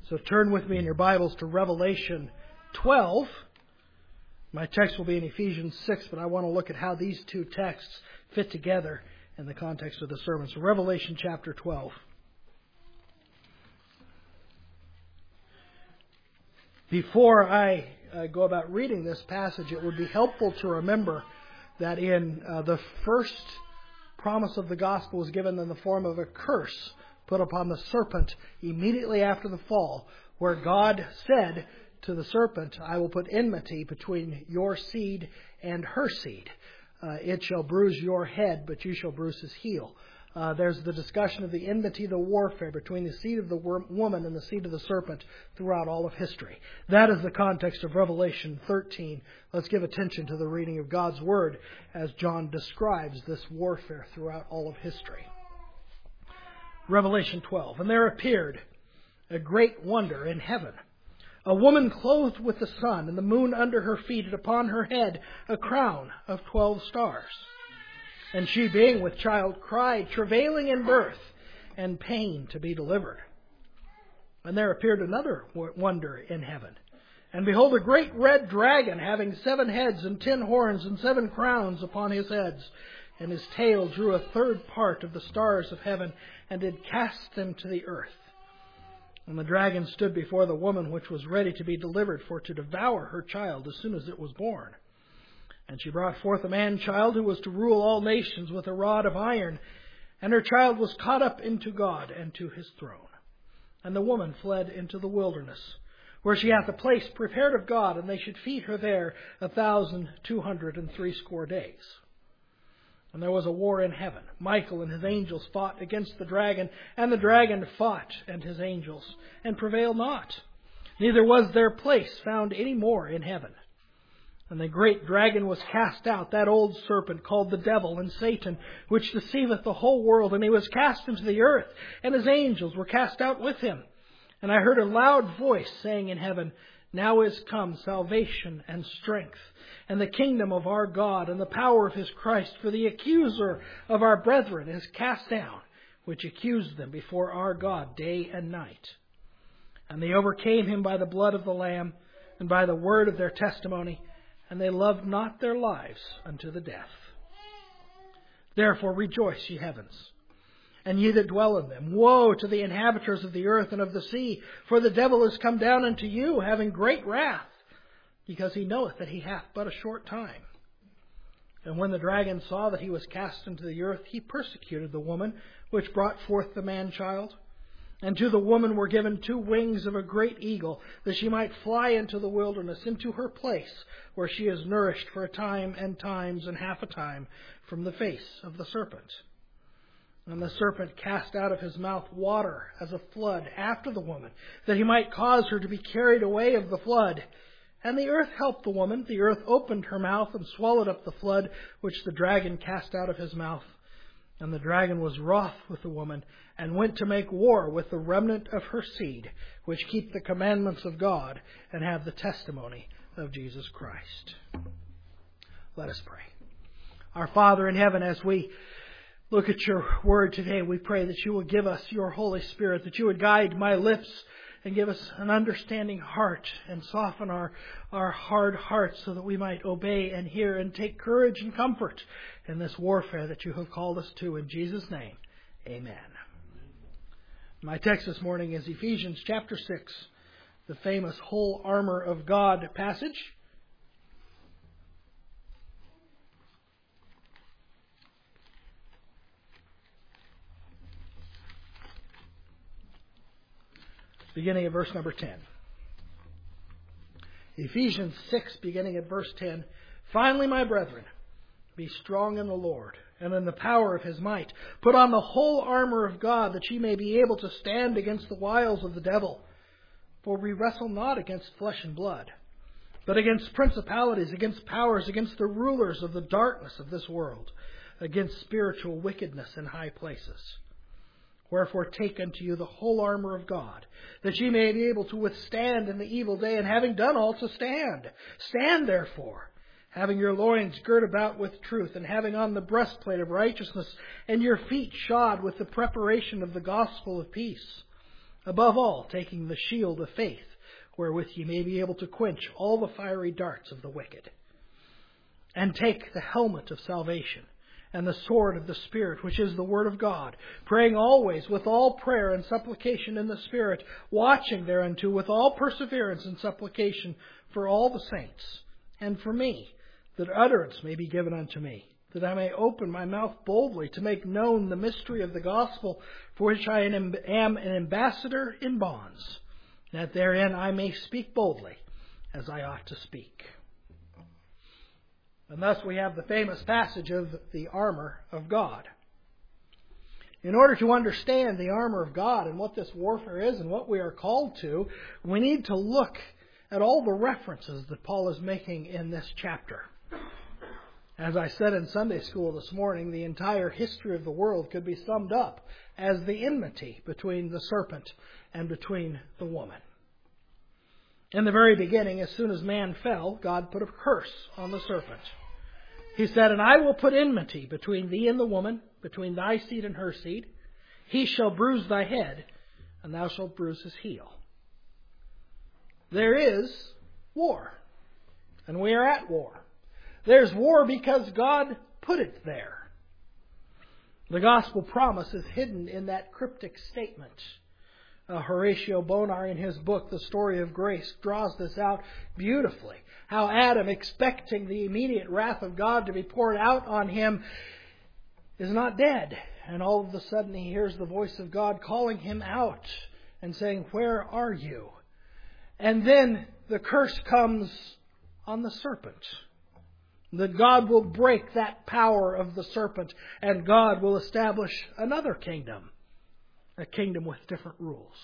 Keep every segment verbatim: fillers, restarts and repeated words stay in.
So turn with me in your Bibles to Revelation twelve. My text will be in Ephesians six, but I want to look at how these two texts fit together in the context of the sermon. So Revelation chapter twelve. Before I uh, go about reading this passage, it would be helpful to remember that in uh, the first promise of the gospel was given in the form of a curse put upon the serpent immediately after the fall, where God said to the serpent, I will put enmity between your seed and her seed. Uh, it shall bruise your head, but you shall bruise his heel. Uh, there's the discussion of the enmity, the warfare between the seed of the woman and the seed of the serpent throughout all of history. That is the context of Revelation thirteen. Let's give attention to the reading of God's Word as John describes this warfare throughout all of history. Revelation twelve. And there appeared a great wonder in heaven, a woman clothed with the sun, and the moon under her feet, and upon her head a crown of twelve stars. And she, being with child, cried, travailing in birth, and pain to be delivered. And there appeared another wonder in heaven. And behold, a great red dragon, having seven heads and ten horns and seven crowns upon his heads. And his tail drew a third part of the stars of heaven, and did cast them to the earth. And the dragon stood before the woman which was ready to be delivered, for to devour her child as soon as it was born. And she brought forth a man-child who was to rule all nations with a rod of iron. And her child was caught up into God and to his throne. And the woman fled into the wilderness, where she hath a place prepared of God, and they should feed her there a thousand two hundred and threescore days. And there was a war in heaven. Michael and his angels fought against the dragon, and the dragon fought and his angels, and prevailed not. Neither was their place found any more in heaven. And the great dragon was cast out, that old serpent called the devil and Satan, which deceiveth the whole world. And he was cast into the earth, and his angels were cast out with him. And I heard a loud voice saying in heaven, Now is come salvation and strength, and the kingdom of our God, and the power of his Christ. For the accuser of our brethren is cast down, which accused them before our God day and night. And they overcame him by the blood of the Lamb, and by the word of their testimony, and they loved not their lives unto the death. Therefore rejoice, ye heavens, and ye that dwell in them. Woe to the inhabitants of the earth and of the sea, for the devil is come down unto you, having great wrath, because he knoweth that he hath but a short time. And when the dragon saw that he was cast into the earth, he persecuted the woman which brought forth the man-child. And to the woman were given two wings of a great eagle, that she might fly into the wilderness, into her place, where she is nourished for a time and times and half a time from the face of the serpent. And the serpent cast out of his mouth water as a flood after the woman, that he might cause her to be carried away of the flood. And the earth helped the woman. The earth opened her mouth and swallowed up the flood which the dragon cast out of his mouth. And the dragon was wroth with the woman, and went to make war with the remnant of her seed, which keep the commandments of God, and have the testimony of Jesus Christ. Let us pray. Our Father in heaven, as we look at your word today, we pray that you will give us your Holy Spirit, that you would guide my lips and give us an understanding heart and soften our, our hard hearts so that we might obey and hear and take courage and comfort in this warfare that you have called us to. In Jesus' name, amen. My text this morning is Ephesians chapter six, the famous whole armor of God passage. Beginning at verse number ten. Ephesians six, beginning at verse ten. Finally, my brethren, be strong in the Lord and in the power of his might. Put on the whole armor of God, that ye may be able to stand against the wiles of the devil. For we wrestle not against flesh and blood, but against principalities, against powers, against the rulers of the darkness of this world, against spiritual wickedness in high places. Wherefore take unto you the whole armor of God, that ye may be able to withstand in the evil day, and having done all to stand. Stand therefore, having your loins girt about with truth, and having on the breastplate of righteousness, and your feet shod with the preparation of the gospel of peace. Above all, taking the shield of faith, wherewith ye may be able to quench all the fiery darts of the wicked. And take the helmet of salvation, and the sword of the Spirit, which is the Word of God, praying always with all prayer and supplication in the Spirit, watching thereunto with all perseverance and supplication for all the saints, and for me, that utterance may be given unto me, that I may open my mouth boldly to make known the mystery of the gospel, for which I am an ambassador in bonds, that therein I may speak boldly, as I ought to speak. And thus we have the famous passage of the armor of God. In order to understand the armor of God and what this warfare is and what we are called to, we need to look at all the references that Paul is making in this chapter. As I said in Sunday school this morning, the entire history of the world could be summed up as the enmity between the serpent and between the woman. In the very beginning, as soon as man fell, God put a curse on the serpent. He said, "And I will put enmity between thee and the woman, between thy seed and her seed. He shall bruise thy head, and thou shalt bruise his heel." There is war, and we are at war. There's war because God put it there. The gospel promise is hidden in that cryptic statement. Uh, Horatio Bonar, in his book, The Story of Grace, draws this out beautifully. How Adam, expecting the immediate wrath of God to be poured out on him, is not dead. And all of a sudden he hears the voice of God calling him out and saying, "Where are you?" And then the curse comes on the serpent. That God will break that power of the serpent, and God will establish another kingdom. A kingdom with different rules.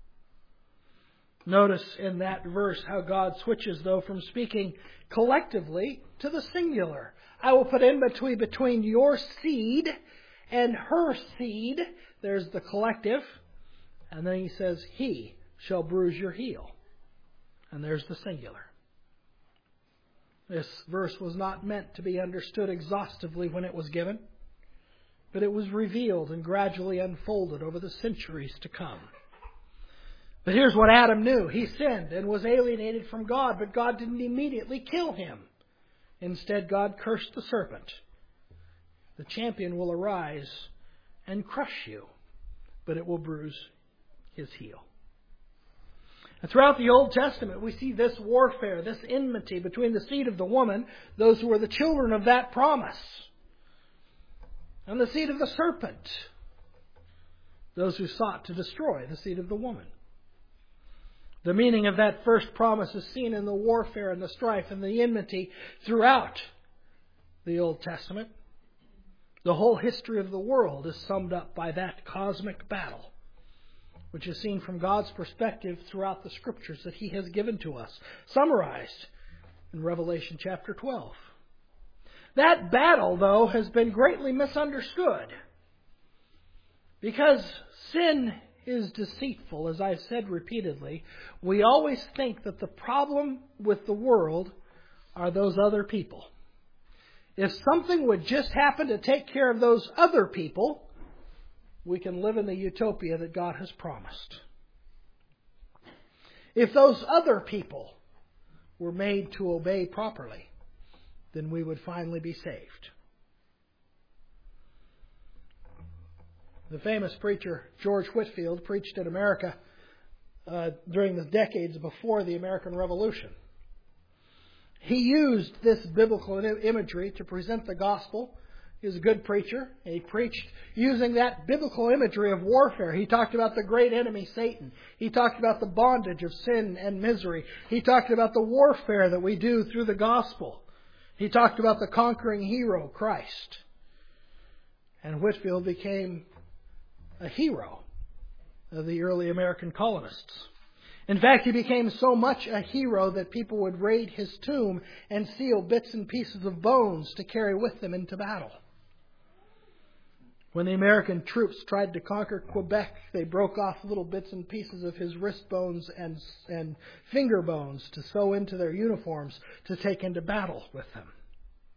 Notice in that verse how God switches, though, from speaking collectively to the singular. I will put enmity between your seed and her seed. There's the collective. And then he says, he shall bruise your heel. And there's the singular. This verse was not meant to be understood exhaustively when it was given, but it was revealed and gradually unfolded over the centuries to come. But here's what Adam knew. He sinned and was alienated from God, but God didn't immediately kill him. Instead, God cursed the serpent. The champion will arise and crush you, but it will bruise his heel. And throughout the Old Testament, we see this warfare, this enmity between the seed of the woman, those who are the children of that promise, and the seed of the serpent, those who sought to destroy the seed of the woman. The meaning of that first promise is seen in the warfare and the strife and the enmity throughout the Old Testament. The whole history of the world is summed up by that cosmic battle, which is seen from God's perspective throughout the Scriptures that He has given to us, summarized in Revelation chapter twelve. That battle, though, has been greatly misunderstood, because sin is deceitful, as I've said repeatedly. We always think that the problem with the world are those other people. If something would just happen to take care of those other people, we can live in the utopia that God has promised. If those other people were made to obey properly, then we would finally be saved. The famous preacher George Whitefield preached in America uh, during the decades before the American Revolution. He used this biblical imagery to present the gospel. He was a good preacher. He preached using that biblical imagery of warfare. He talked about the great enemy, Satan. He talked about the bondage of sin and misery. He talked about the warfare that we do through the gospel. He talked about the conquering hero, Christ. And Whitefield became a hero of the early American colonists. In fact, he became so much a hero that people would raid his tomb and steal bits and pieces of bones to carry with them into battle. When the American troops tried to conquer Quebec, they broke off little bits and pieces of his wrist bones and, and finger bones to sew into their uniforms to take into battle with them.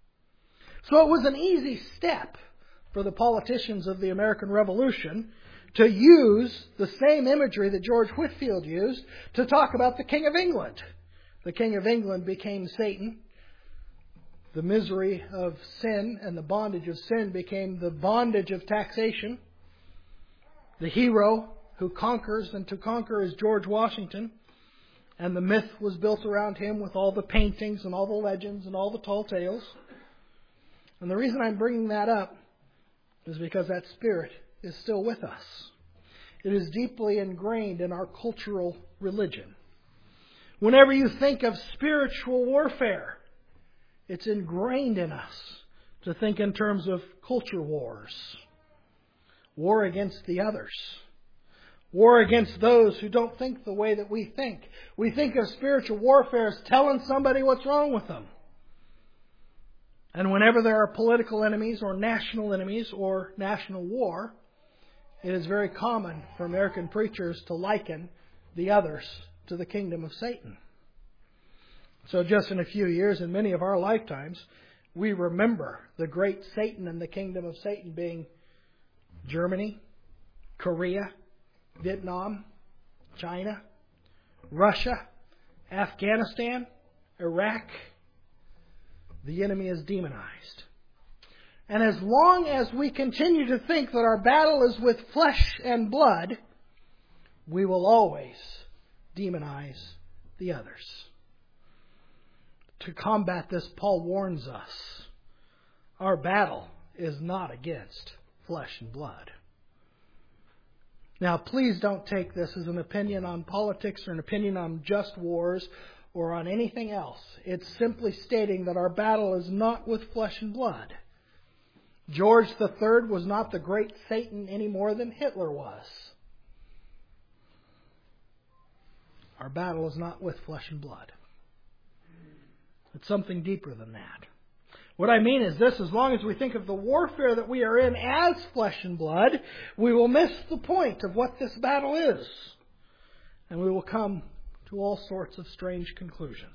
So it was an easy step for the politicians of the American Revolution to use the same imagery that George Whitefield used to talk about the King of England. The King of England became Satan. The misery of sin and the bondage of sin became the bondage of taxation. The hero who conquers and to conquer is George Washington. And the myth was built around him with all the paintings and all the legends and all the tall tales. And the reason I'm bringing that up is because that spirit is still with us. It is deeply ingrained in our cultural religion. Whenever you think of spiritual warfare, it's ingrained in us to think in terms of culture wars. War against the others. War against those who don't think the way that we think. We think of spiritual warfare as telling somebody what's wrong with them. And whenever there are political enemies or national enemies or national war, it is very common for American preachers to liken the others to the kingdom of Satan. So just in a few years, in many of our lifetimes, we remember the great Satan and the kingdom of Satan being Germany, Korea, Vietnam, China, Russia, Afghanistan, Iraq. The enemy is demonized. And as long as we continue to think that our battle is with flesh and blood, we will always demonize the others. To combat this, Paul warns us, our battle is not against flesh and blood. Now, please don't take this as an opinion on politics or an opinion on just wars or on anything else. It's simply stating that our battle is not with flesh and blood. George the Third was not the great Satan any more than Hitler was. Our battle is not with flesh and blood. It's something deeper than that. What I mean is this: as long as we think of the warfare that we are in as flesh and blood, we will miss the point of what this battle is. And we will come to all sorts of strange conclusions.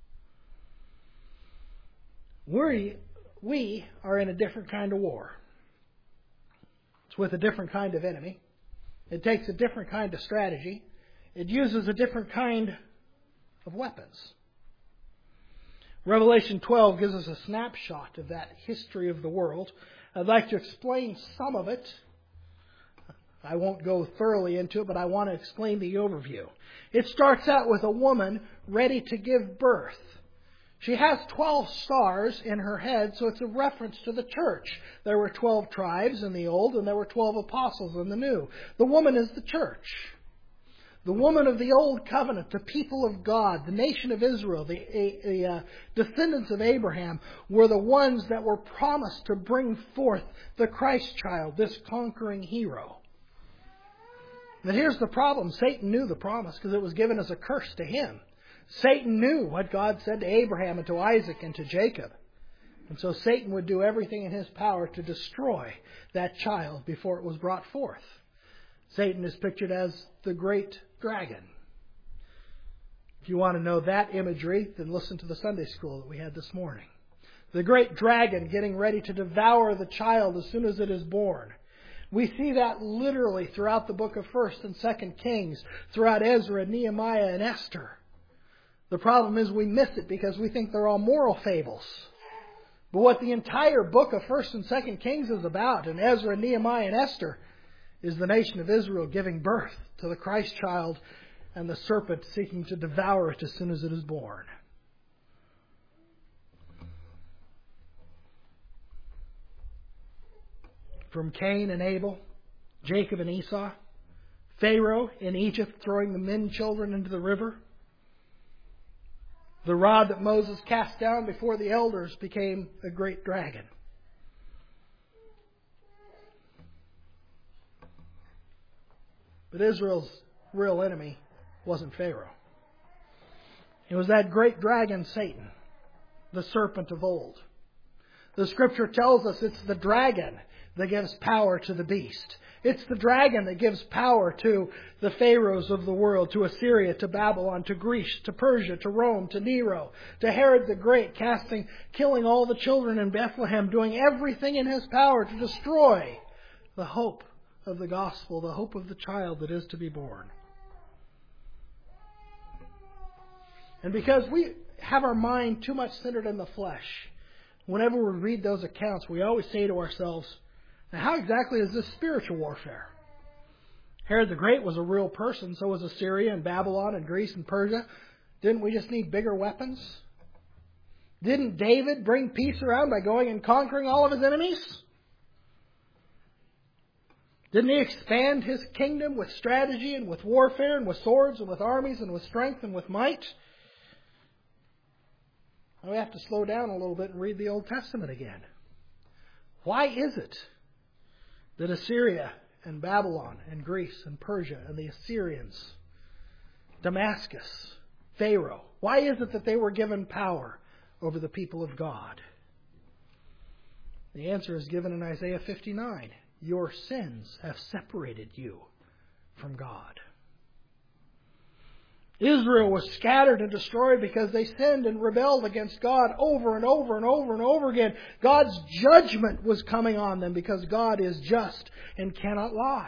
We, we are in a different kind of war. It's with a different kind of enemy. It takes a different kind of strategy. It uses a different kind of weapons. Revelation twelve gives us a snapshot of that history of the world. I'd like to explain some of it. I won't go thoroughly into it, but I want to explain the overview. It starts out with a woman ready to give birth. She has twelve stars in her head, so it's a reference to the church. There were twelve tribes in the old, and there were twelve apostles in the new. The woman is the church. The woman of the old covenant, the people of God, the nation of Israel, the, the uh, descendants of Abraham, were the ones that were promised to bring forth the Christ child, this conquering hero. But here's the problem. Satan knew the promise because it was given as a curse to him. Satan knew what God said to Abraham and to Isaac and to Jacob. And so Satan would do everything in his power to destroy that child before it was brought forth. Satan is pictured as the great dragon. If you want to know that imagery, then listen to the Sunday school that we had this morning. The great dragon getting ready to devour the child as soon as it is born. We see that literally throughout the book of First and Second Kings, throughout Ezra, Nehemiah, and Esther. The problem is we miss it because we think they're all moral fables. But what the entire book of First and Second Kings is about, in Ezra, Nehemiah, and Esther, is the nation of Israel giving birth to the Christ child and the serpent seeking to devour it as soon as it is born. From Cain and Abel, Jacob and Esau, Pharaoh in Egypt throwing the men children into the river, the rod that Moses cast down before the elders became a great dragon. But Israel's real enemy wasn't Pharaoh. It was that great dragon, Satan, the serpent of old. The Scripture tells us it's the dragon that gives power to the beast. It's the dragon that gives power to the pharaohs of the world, to Assyria, to Babylon, to Greece, to Persia, to Rome, to Nero, to Herod the Great, casting, killing all the children in Bethlehem, doing everything in his power to destroy the hope of the gospel, the hope of the child that is to be born. And because we have our mind too much centered in the flesh, whenever we read those accounts, we always say to ourselves, now how exactly is this spiritual warfare? Herod the Great was a real person, so was Assyria and Babylon and Greece and Persia. Didn't we just need bigger weapons? Didn't David bring peace around by going and conquering all of his enemies? Didn't he expand his kingdom with strategy and with warfare and with swords and with armies and with strength and with might? Now we have to slow down a little bit and read the Old Testament again. Why is it that Assyria and Babylon and Greece and Persia and the Assyrians, Damascus, Pharaoh, why is it that they were given power over the people of God? The answer is given in Isaiah fifty-nine. Your sins have separated you from God. Israel was scattered and destroyed because they sinned and rebelled against God over and over and over and over again. God's judgment was coming on them because God is just and cannot lie.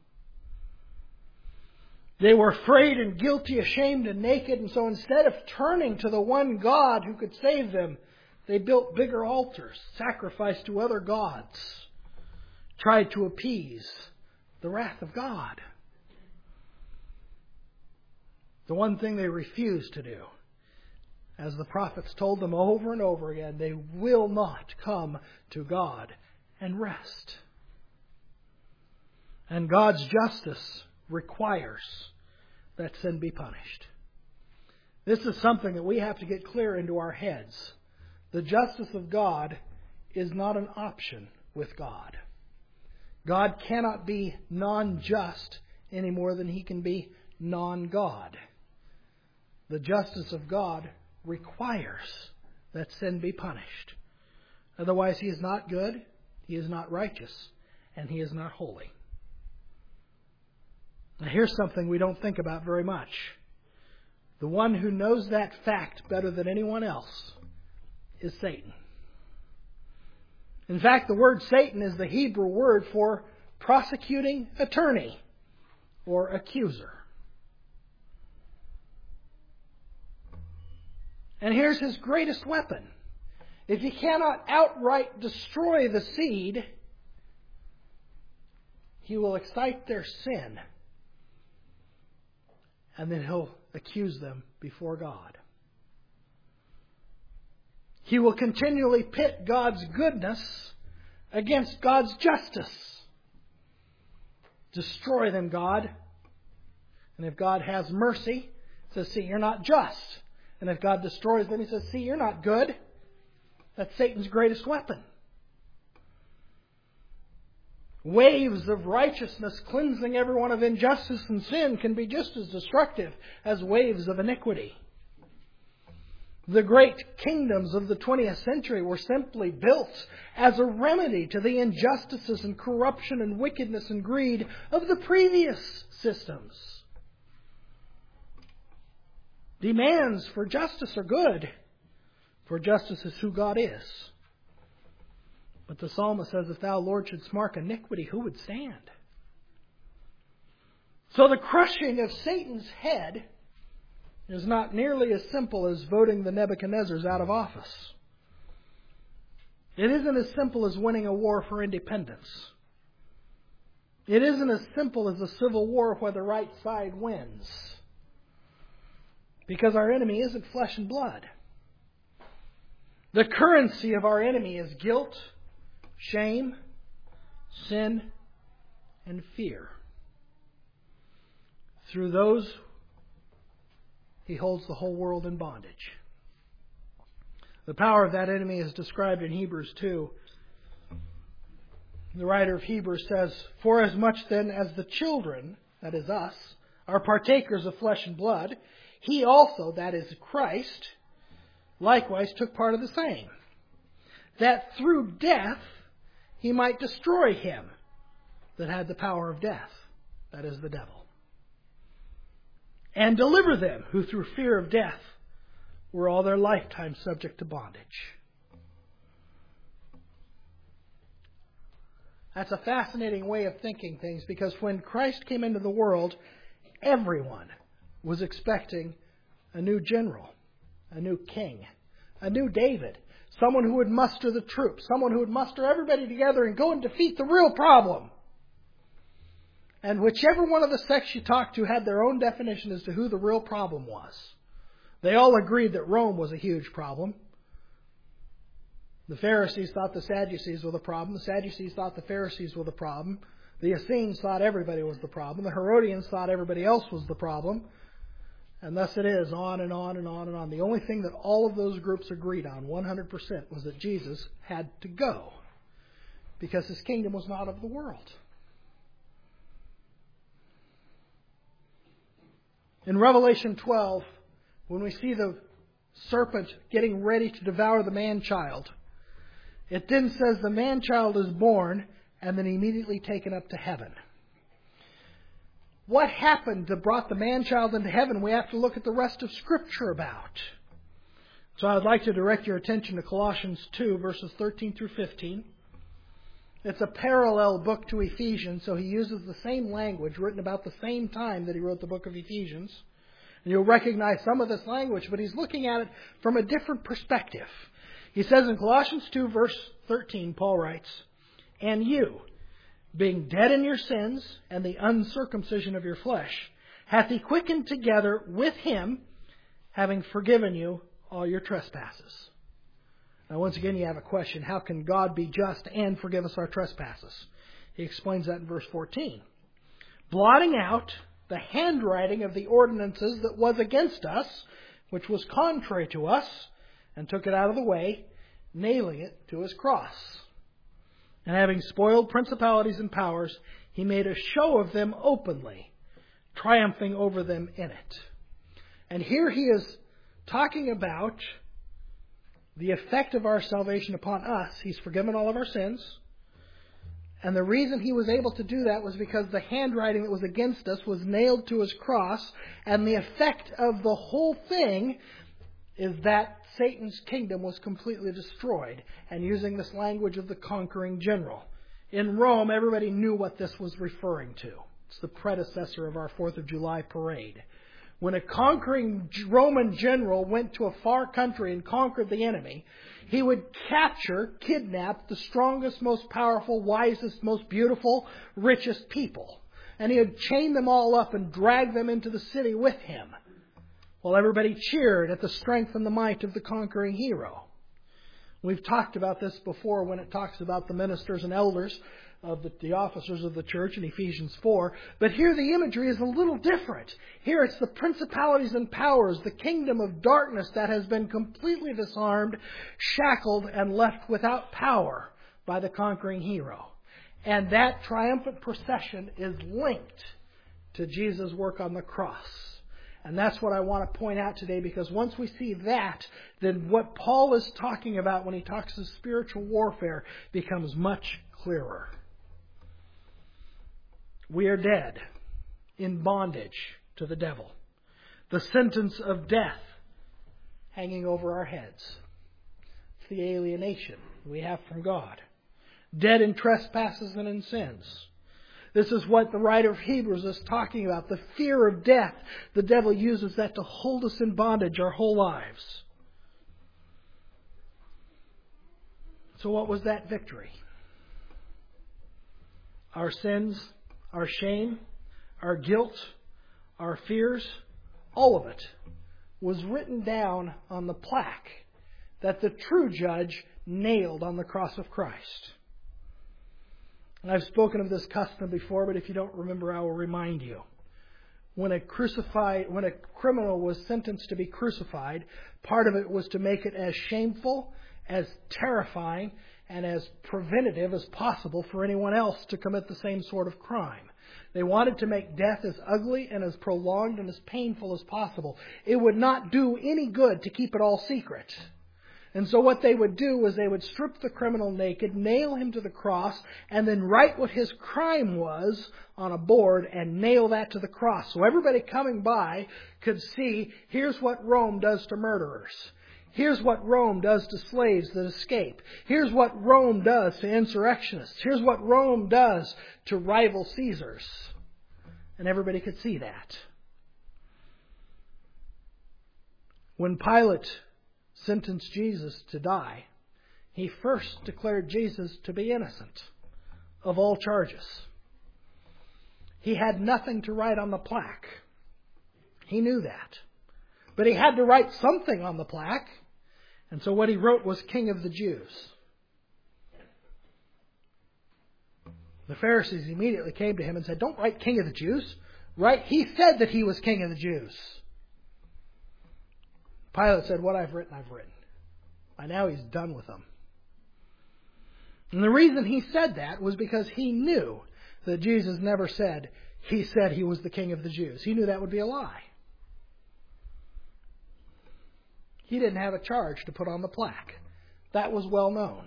They were afraid and guilty, ashamed and naked, and so instead of turning to the one God who could save them, they built bigger altars, sacrificed to other gods, tried to appease the wrath of God. The one thing they refused to do, as the prophets told them over and over again, they will not come to God and rest. And God's justice requires that sin be punished. This is something that we have to get clear into our heads. The justice of God is not an option with God. God cannot be non-just any more than He can be non-God. The justice of God requires that sin be punished. Otherwise, He is not good, He is not righteous, and He is not holy. Now, here's something we don't think about very much. The one who knows that fact better than anyone else is Satan. In fact, the word Satan is the Hebrew word for prosecuting attorney or accuser. And here's his greatest weapon. If he cannot outright destroy the seed, he will excite their sin. And then he'll accuse them before God. He will continually pit God's goodness against God's justice. Destroy them, God. And if God has mercy, he says, see, you're not just. And if God destroys them, He says, see, you're not good. That's Satan's greatest weapon. Waves of righteousness cleansing everyone of injustice and sin can be just as destructive as waves of iniquity. The great kingdoms of the twentieth century were simply built as a remedy to the injustices and corruption and wickedness and greed of the previous systems. Demands for justice are good, for justice is who God is. But the psalmist says, if thou, Lord, shouldst mark iniquity, who would stand? So the crushing of Satan's head is not nearly as simple as voting the Nebuchadnezzars out of office. It isn't as simple as winning a war for independence. It isn't as simple as a civil war where the right side wins. Because our enemy isn't flesh and blood. The currency of our enemy is guilt, shame, sin, and fear. Through those, he holds the whole world in bondage. The power of that enemy is described in Hebrews two. The writer of Hebrews says, for as much then as the children, that is us, are partakers of flesh and blood, He also, that is Christ, likewise took part of the same, that through death He might destroy him that had the power of death, that is the devil, and deliver them who through fear of death were all their lifetime subject to bondage. That's a fascinating way of thinking things, because when Christ came into the world, everyone was expecting a new general, a new king, a new David, someone who would muster the troops, someone who would muster everybody together and go and defeat the real problem. And whichever one of the sects you talked to had their own definition as to who the real problem was. They all agreed that Rome was a huge problem. The Pharisees thought the Sadducees were the problem. The Sadducees thought the Pharisees were the problem. The Essenes thought everybody was the problem. The Herodians thought everybody else was the problem. And thus it is, on and on and on and on. The only thing that all of those groups agreed on, one hundred percent, was that Jesus had to go, because His kingdom was not of the world. In Revelation twelve, when we see the serpent getting ready to devour the man-child, it then says the man-child is born and then immediately taken up to heaven. What happened that brought the man-child into heaven, we have to look at the rest of Scripture about. So I would like to direct your attention to Colossians two, verses thirteen through fifteen. It's a parallel book to Ephesians, so he uses the same language written about the same time that he wrote the book of Ephesians. And you'll recognize some of this language, but he's looking at it from a different perspective. He says in Colossians two, verse thirteen, Paul writes, "And you, being dead in your sins and the uncircumcision of your flesh, hath He quickened together with Him, having forgiven you all your trespasses." Now, once again, you have a question. How can God be just and forgive us our trespasses? He explains that in verse fourteen. "Blotting out the handwriting of the ordinances that was against us, which was contrary to us, and took it out of the way, nailing it to His cross. And having spoiled principalities and powers, He made a show of them openly, triumphing over them in it." And here he is talking about the effect of our salvation upon us. He's forgiven all of our sins. And the reason He was able to do that was because the handwriting that was against us was nailed to His cross. And the effect of the whole thing is that Satan's kingdom was completely destroyed. And using this language of the conquering general. In Rome, everybody knew what this was referring to. It's the predecessor of our fourth of July parade. When a conquering Roman general went to a far country and conquered the enemy, he would capture, kidnap the strongest, most powerful, wisest, most beautiful, richest people. And he would chain them all up and drag them into the city with him, while everybody cheered at the strength and the might of the conquering hero. We've talked about this before when it talks about the ministers and elders of the, the officers of the church in Ephesians four. But here the imagery is a little different. Here it's the principalities and powers, the kingdom of darkness that has been completely disarmed, shackled, and left without power by the conquering hero. And that triumphant procession is linked to Jesus' work on the cross. And that's what I want to point out today, because once we see that, then what Paul is talking about when he talks of spiritual warfare becomes much clearer. We are dead in bondage to the devil. The sentence of death hanging over our heads. It's the alienation we have from God. Dead in trespasses and in sins. This is what the writer of Hebrews is talking about. The fear of death. The devil uses that to hold us in bondage our whole lives. So what was that victory? Our sins, our shame, our guilt, our fears, all of it was written down on the plaque that the true judge nailed on the cross of Christ. And I've spoken of this custom before, but if you don't remember, I will remind you. When a crucified, when a criminal was sentenced to be crucified, part of it was to make it as shameful, as terrifying, and as preventative as possible for anyone else to commit the same sort of crime. They wanted to make death as ugly and as prolonged and as painful as possible. It would not do any good to keep it all secret. And so what they would do was they would strip the criminal naked, nail him to the cross, and then write what his crime was on a board and nail that to the cross. So everybody coming by could see, here's what Rome does to murderers. Here's what Rome does to slaves that escape. Here's what Rome does to insurrectionists. Here's what Rome does to rival Caesars. And everybody could see that. When Pilate sentenced Jesus to die, he first declared Jesus to be innocent of all charges. He had nothing to write on the plaque. He knew that. But he had to write something on the plaque. And so what he wrote was King of the Jews. The Pharisees immediately came to him and said, don't write King of the Jews. Right? He said that he was King of the Jews. Pilate said, what I've written, I've written. By now he's done with them. And the reason he said that was because he knew that Jesus never said, he said he was the King of the Jews. He knew that would be a lie. He didn't have a charge to put on the plaque. That was well known.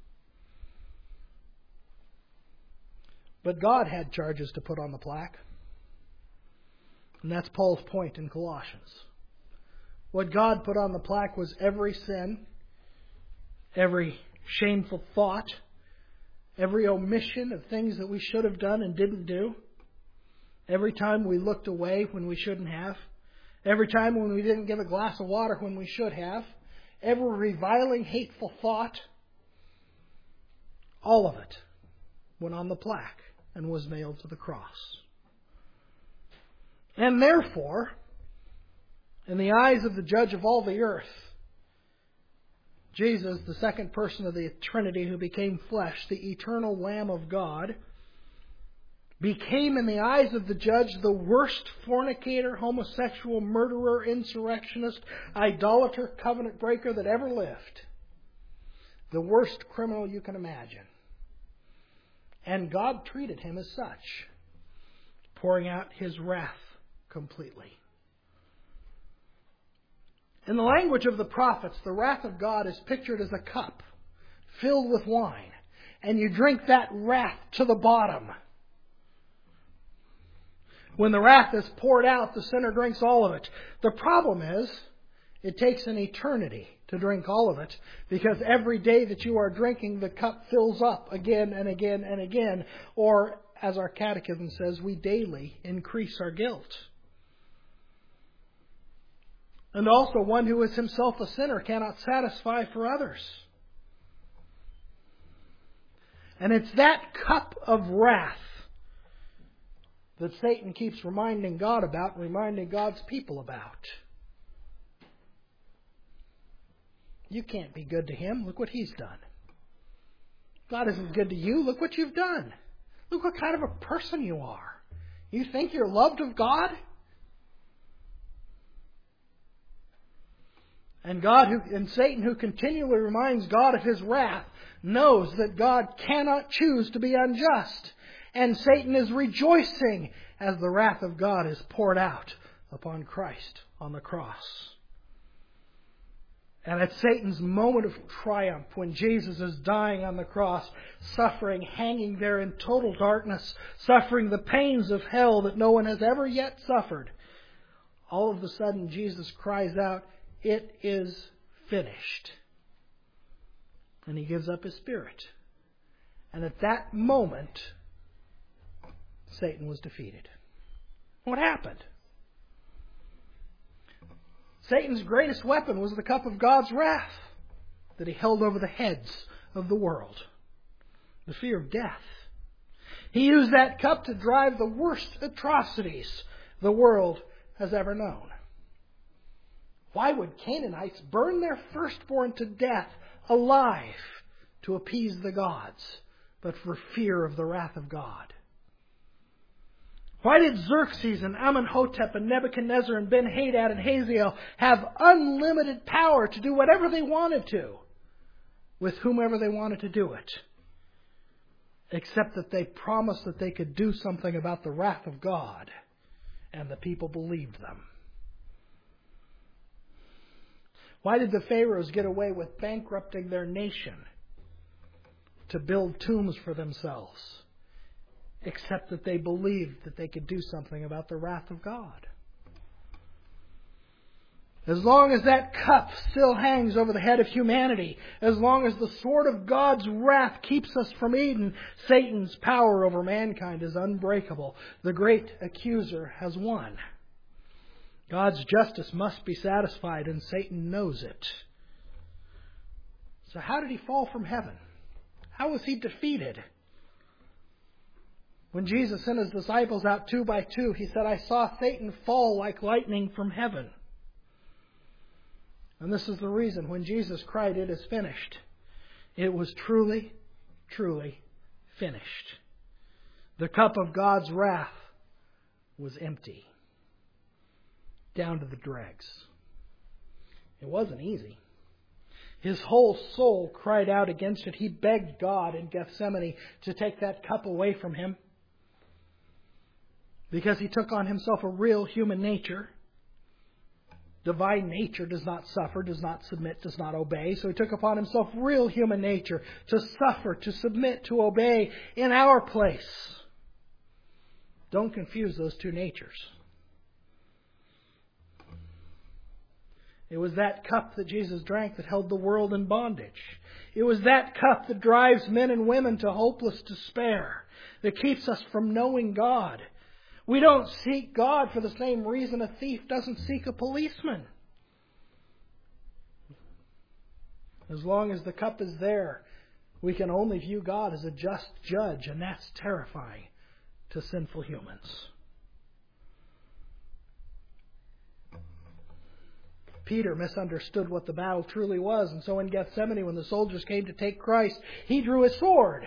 But God had charges to put on the plaque. And that's Paul's point in Colossians. What God put on the plaque was every sin, every shameful thought, every omission of things that we should have done and didn't do, every time we looked away when we shouldn't have, every time when we didn't give a glass of water when we should have, every reviling, hateful thought, all of it went on the plaque and was nailed to the cross. And therefore, in the eyes of the judge of all the earth, Jesus, the second person of the Trinity who became flesh, the eternal Lamb of God, became in the eyes of the judge the worst fornicator, homosexual, murderer, insurrectionist, idolater, covenant breaker that ever lived. The worst criminal you can imagine. And God treated him as such, pouring out His wrath completely. In the language of the prophets, the wrath of God is pictured as a cup filled with wine. And you drink that wrath to the bottom. When the wrath is poured out, the sinner drinks all of it. The problem is, it takes an eternity to drink all of it, because every day that you are drinking, the cup fills up again and again and again. Or, as our catechism says, we daily increase our guilt. And also, one who is himself a sinner cannot satisfy for others. And it's that cup of wrath that Satan keeps reminding God about, reminding God's people about. You can't be good to Him. Look what He's done. God isn't good to you. Look what you've done. Look what kind of a person you are. You think you're loved of God? And God, who, and Satan, who continually reminds God of His wrath, knows that God cannot choose to be unjust. And Satan is rejoicing as the wrath of God is poured out upon Christ on the cross. And at Satan's moment of triumph, when Jesus is dying on the cross, suffering, hanging there in total darkness, suffering the pains of hell that no one has ever yet suffered, all of a sudden Jesus cries out, "It is finished." And He gives up His spirit. And at that moment, Satan was defeated. What happened? Satan's greatest weapon was the cup of God's wrath that he held over the heads of the world. The fear of death. He used that cup to drive the worst atrocities the world has ever known. Why would Canaanites burn their firstborn to death alive to appease the gods, but for fear of the wrath of God? Why did Xerxes and Amenhotep and Nebuchadnezzar and Ben-Hadad and Hazael have unlimited power to do whatever they wanted to with whomever they wanted to do it? Except that they promised that they could do something about the wrath of God, and the people believed them. Why did the Pharaohs get away with bankrupting their nation to build tombs for themselves? Except that they believed that they could do something about the wrath of God. As long as that cup still hangs over the head of humanity, as long as the sword of God's wrath keeps us from Eden, Satan's power over mankind is unbreakable. The great accuser has won. God's justice must be satisfied, and Satan knows it. So how did he fall from heaven? How was he defeated? When Jesus sent his disciples out two by two, he said, "I saw Satan fall like lightning from heaven." And this is the reason when Jesus cried, "It is finished," it was truly, truly finished. The cup of God's wrath was empty, down to the dregs. It wasn't easy. His whole soul cried out against it. He begged God in Gethsemane to take that cup away from him, because he took on himself a real human nature. Divine nature does not suffer, does not submit, does not obey. So he took upon himself real human nature to suffer, to submit, to obey in our place. Don't confuse those two natures. It was that cup that Jesus drank that held the world in bondage. It was that cup that drives men and women to hopeless despair, that keeps us from knowing God. We don't seek God for the same reason a thief doesn't seek a policeman. As long as the cup is there, we can only view God as a just judge, and that's terrifying to sinful humans. Peter misunderstood what the battle truly was, and so in Gethsemane, when the soldiers came to take Christ, he drew his sword.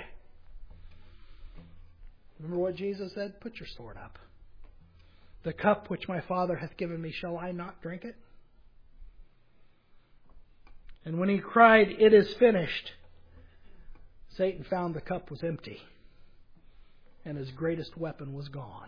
Remember what Jesus said? "Put your sword up. The cup which my Father hath given me, shall I not drink it?" And when he cried, "It is finished," Satan found the cup was empty, and his greatest weapon was gone.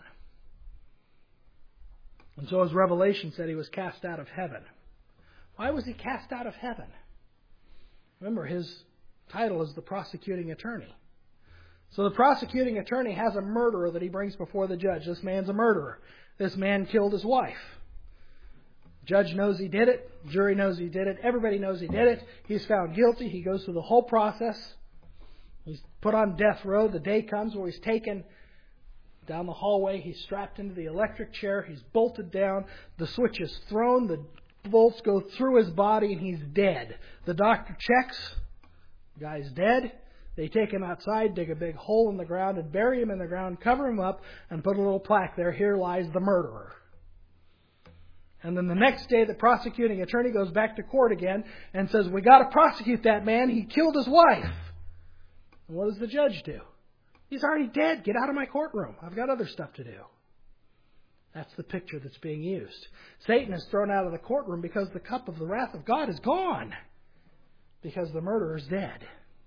And so as Revelation said, he was cast out of heaven. Why was he cast out of heaven? Remember, his title is the prosecuting attorney. So the prosecuting attorney has a murderer that he brings before the judge. This man's a murderer. This man killed his wife. Judge knows he did it. Jury knows he did it. Everybody knows he did it. He's found guilty. He goes through the whole process. He's put on death row. The day comes where he's taken down the hallway. He's strapped into the electric chair. He's bolted down. The switch is thrown. The bolts go through his body, and he's dead. The doctor checks. The guy's dead. They take him outside, dig a big hole in the ground, and bury him in the ground, cover him up, and put a little plaque there, "Here lies the murderer." And then the next day, the prosecuting attorney goes back to court again and says, "We got to prosecute that man. He killed his wife." And what does the judge do? "He's already dead. Get out of my courtroom. I've got other stuff to do." That's the picture that's being used. Satan is thrown out of the courtroom because the cup of the wrath of God is gone, because the murderer is dead.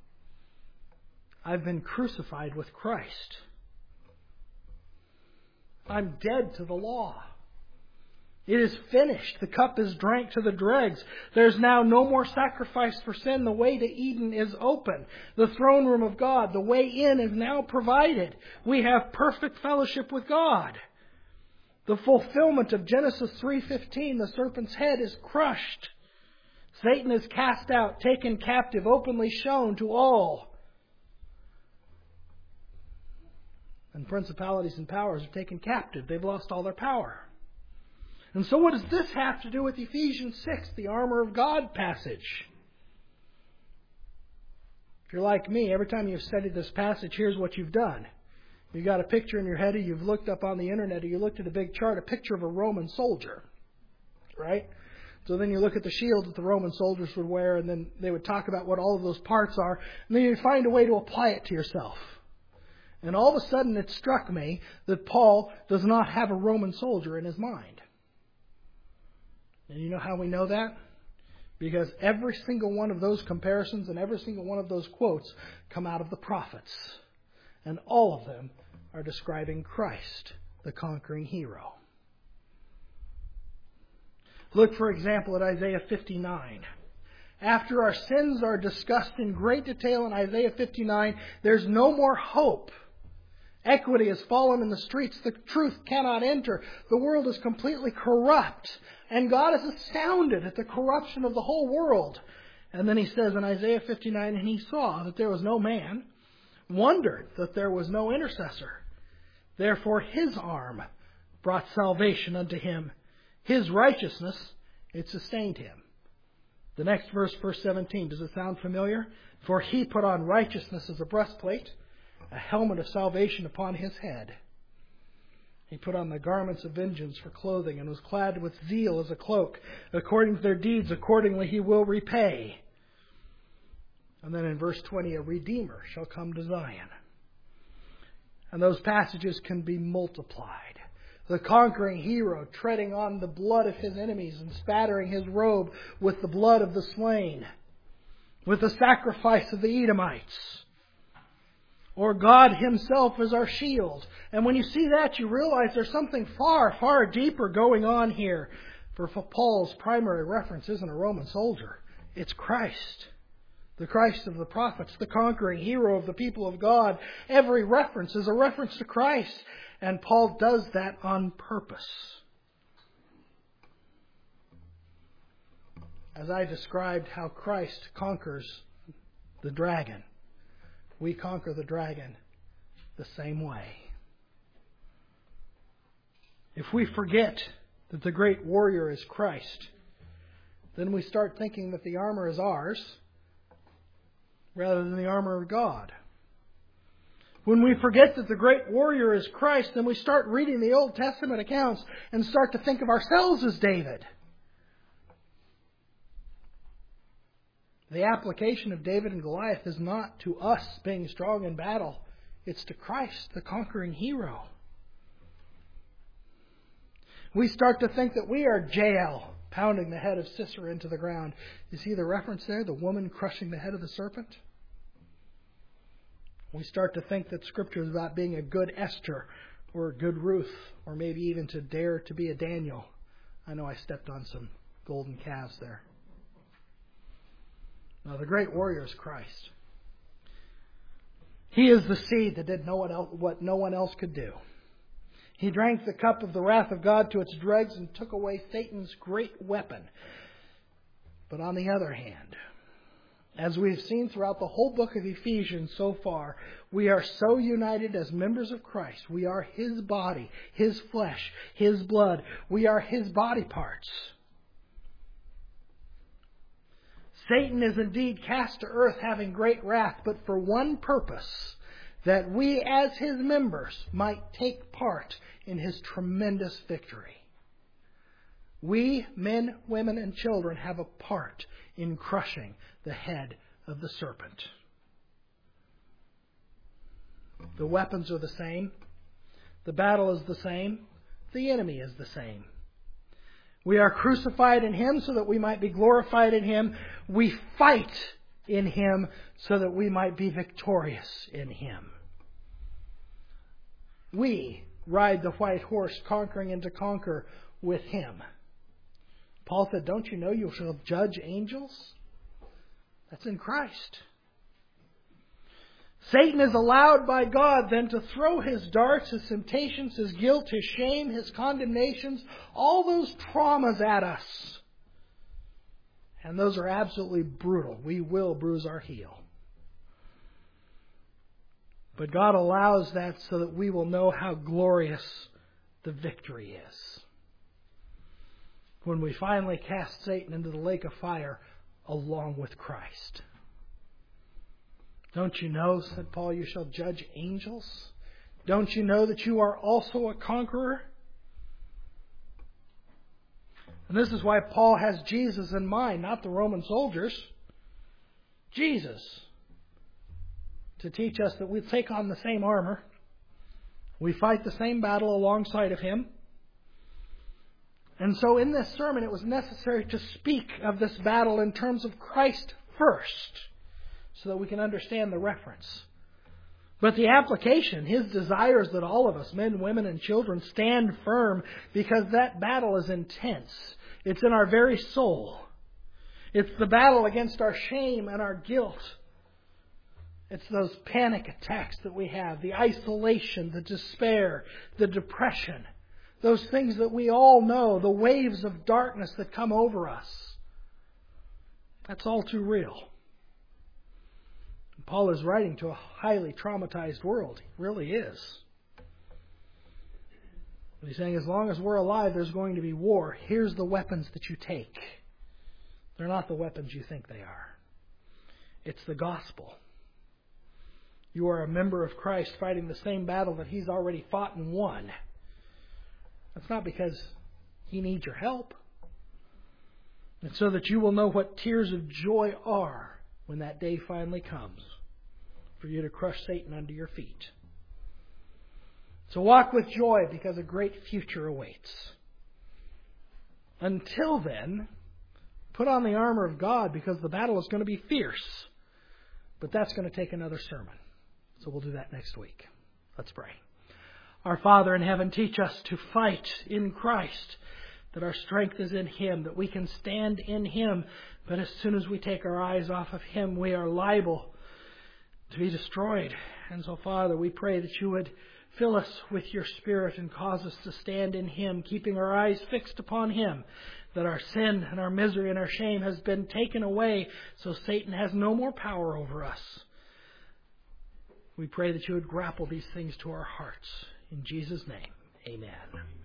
I've been crucified with Christ. I'm dead to the law. It is finished. The cup is drank to the dregs. There's now no more sacrifice for sin. The way to Eden is open. The throne room of God, the way in, is now provided. We have perfect fellowship with God. The fulfillment of Genesis three fifteen, the serpent's head is crushed. Satan is cast out, taken captive, openly shown to all. And principalities and powers are taken captive. They've lost all their power. And so what does this have to do with Ephesians six, the armor of God passage? If you're like me, every time you've studied this passage, here's what you've done. You've got a picture in your head, or you've looked up on the internet, or you looked at a big chart, a picture of a Roman soldier. Right? So then you look at the shields that the Roman soldiers would wear, and then they would talk about what all of those parts are, and then you find a way to apply it to yourself. And all of a sudden it struck me that Paul does not have a Roman soldier in his mind. And you know how we know that? Because every single one of those comparisons and every single one of those quotes come out of the prophets. And all of them are describing Christ, the conquering hero. Look, for example, at Isaiah fifty-nine. After our sins are discussed in great detail in Isaiah fifty-nine, there's no more hope. Equity has fallen in the streets. The truth cannot enter. The world is completely corrupt. And God is astounded at the corruption of the whole world. And then he says in Isaiah fifty-nine, and he saw that there was no man, wondered that there was no intercessor. Therefore his arm brought salvation unto him. His righteousness, it sustained him. The next verse, verse seventeen, does it sound familiar? For he put on righteousness as a breastplate, a helmet of salvation upon his head. He put on the garments of vengeance for clothing, and was clad with zeal as a cloak. According to their deeds, accordingly he will repay. And then in verse twenty, a Redeemer shall come to Zion. And those passages can be multiplied. The conquering hero treading on the blood of his enemies and spattering his robe with the blood of the slain, with the sacrifice of the Edomites. Or God himself as our shield. And when you see that, you realize there's something far, far deeper going on here. For Paul's primary reference isn't a Roman soldier. It's Christ. The Christ of the prophets, the conquering hero of the people of God. Every reference is a reference to Christ. And Paul does that on purpose. As I described how Christ conquers the dragon, we conquer the dragon the same way. If we forget that the great warrior is Christ, then we start thinking that the armor is ours rather than the armor of God. When we forget that the great warrior is Christ, then we start reading the Old Testament accounts and start to think of ourselves as David. The application of David and Goliath is not to us being strong in battle. It's to Christ, the conquering hero. We start to think that we are Jael, pounding the head of Sisera into the ground. You see the reference there? The woman crushing the head of the serpent? We start to think that Scripture is about being a good Esther or a good Ruth, or maybe even to dare to be a Daniel. I know I stepped on some golden calves there. Now, the great warrior is Christ. He is the seed that did no one else, what no one else could do. He drank the cup of the wrath of God to its dregs and took away Satan's great weapon. But on the other hand, as we've seen throughout the whole book of Ephesians so far, we are so united as members of Christ. We are His body, His flesh, His blood. We are His body parts. Satan is indeed cast to earth having great wrath, but for one purpose, that we as His members might take part in His tremendous victory. We, men, women, and children, have a part in crushing the head of the serpent. The weapons are the same. The battle is the same. The enemy is the same. We are crucified in Him so that we might be glorified in Him. We fight in Him so that we might be victorious in Him. We ride the white horse, conquering and to conquer with Him. Paul said, don't you know you shall judge angels? That's in Christ. Satan is allowed by God then to throw his darts, his temptations, his guilt, his shame, his condemnations, all those traumas at us. And those are absolutely brutal. We will bruise our heel. But God allows that so that we will know how glorious the victory is. When we finally cast Satan into the lake of fire along with Christ. Don't you know, said Paul, you shall judge angels? Don't you know that you are also a conqueror? And this is why Paul has Jesus in mind, not the Roman soldiers. Jesus. To teach us that we take on the same armor. We fight the same battle alongside of Him. And so in this sermon, it was necessary to speak of this battle in terms of Christ first, so that we can understand the reference. But the application, His desire is that all of us, men, women, and children, stand firm, because that battle is intense. It's in our very soul. It's the battle against our shame and our guilt. It's those panic attacks that we have, the isolation, the despair, the depression, those things that we all know, the waves of darkness that come over us. That's all too real. Paul is writing to a highly traumatized world. He really is. He's saying as long as we're alive, there's going to be war. Here's the weapons that you take. They're not the weapons you think they are. It's the gospel. You are a member of Christ fighting the same battle that He's already fought and won. That's not because He needs your help. It's so that you will know what tears of joy are when that day finally comes for you to crush Satan under your feet. So walk with joy because a great future awaits. Until then, put on the armor of God because the battle is going to be fierce. But that's going to take another sermon. So we'll do that next week. Let's pray. Our Father in heaven, teach us to fight in Christ, that our strength is in Him, that we can stand in Him. But as soon as we take our eyes off of Him, we are liable to be destroyed. And so, Father, we pray that You would fill us with Your Spirit and cause us to stand in Him, keeping our eyes fixed upon Him, that our sin and our misery and our shame has been taken away so Satan has no more power over us. We pray that You would grapple these things to our hearts. In Jesus' name, amen.